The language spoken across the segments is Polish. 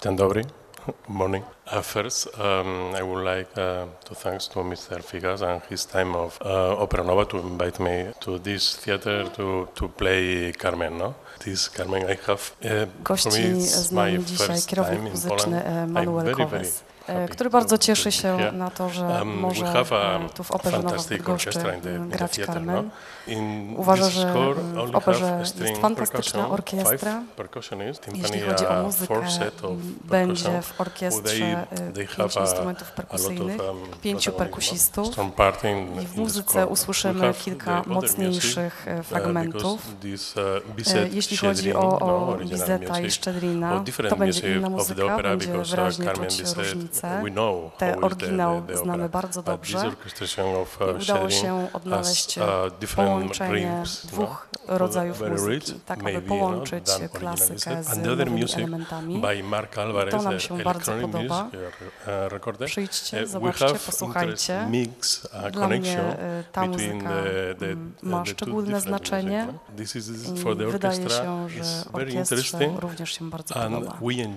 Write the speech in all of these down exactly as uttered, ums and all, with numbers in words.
Dzień dobry. Morning. Uh, first, um, I would like uh, to thanks to Mister Figas and his time of uh, Opera Nova to invite me to this theater to, to play Carmen. No? This Carmen I have. Uh, Gości z nami dzisiaj kierownik muzyczny Manuel Koves, który bardzo cieszy się na to, że może tu w Operze Nowa w Bydgoszczy grać Carmen. Uważa, że w operze jest fantastyczna orkiestra. Jeśli chodzi o muzykę, będzie w orkiestrze pięć instrumentów perkusyjnych, pięciu perkusistów i w muzyce usłyszymy kilka mocniejszych fragmentów. Jeśli chodzi o, o Bizeta i Szczedrina, to będzie inna muzyka, będzie wyraźnie czuć różnicę. Te oryginał znamy bardzo dobrze i udało się odnaleźć połączenie dwóch rodzajów muzyki, tak aby połączyć klasykę z nowymi elementami. To nam się bardzo podoba. Przyjdźcie, zobaczcie, posłuchajcie. Dla mnie ta muzyka ma szczególne znaczenie i wydaje się, że orkiestrze również się bardzo podoba.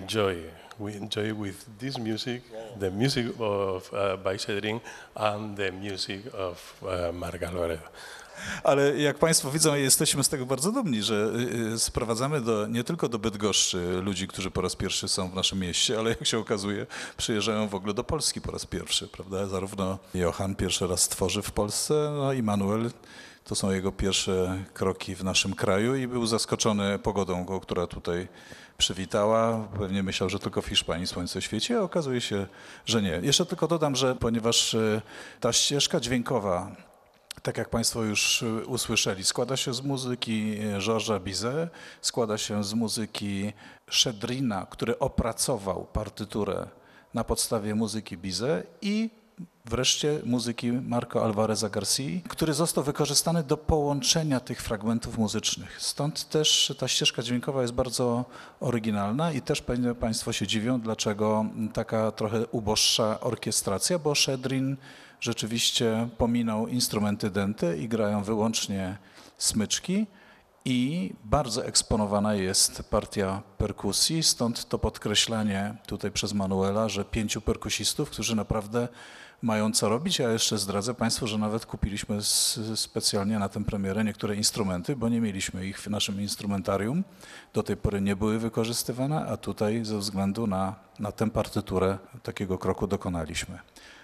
We enjoy with this music, the music of uh, by Cedrin and the music of uh, Marc Alvarez. Ale jak Państwo widzą, jesteśmy z tego bardzo dumni, że sprowadzamy do, nie tylko do Bydgoszczy ludzi, którzy po raz pierwszy są w naszym mieście, ale jak się okazuje, przyjeżdżają w ogóle do Polski po raz pierwszy, prawda? Zarówno Johann pierwszy raz tworzy w Polsce, no i Manuel. To są jego pierwsze kroki w naszym kraju i był zaskoczony pogodą go, która tutaj przywitała. Pewnie myślał, że tylko w Hiszpanii słońce świeci, a okazuje się, że nie. Jeszcze tylko dodam, że ponieważ ta ścieżka dźwiękowa, tak jak Państwo już usłyszeli, składa się z muzyki Georgesa Bizet, składa się z muzyki Szczedrina, który opracował partyturę na podstawie muzyki Bizet i wreszcie muzyki Marco Alvareza García, który został wykorzystany do połączenia tych fragmentów muzycznych. Stąd też ta ścieżka dźwiękowa jest bardzo oryginalna i też pewnie Państwo się dziwią, dlaczego taka trochę uboższa orkiestracja, bo Szczedrin rzeczywiście pominął instrumenty dęte i grają wyłącznie smyczki i bardzo eksponowana jest partia perkusji, stąd to podkreślanie tutaj przez Manuela, że pięciu perkusistów, którzy naprawdę mają co robić. Ja jeszcze zdradzę Państwu, że nawet kupiliśmy specjalnie na tę premierę niektóre instrumenty, bo nie mieliśmy ich w naszym instrumentarium. Do tej pory nie były wykorzystywane, a tutaj ze względu na, na tę partyturę takiego kroku dokonaliśmy.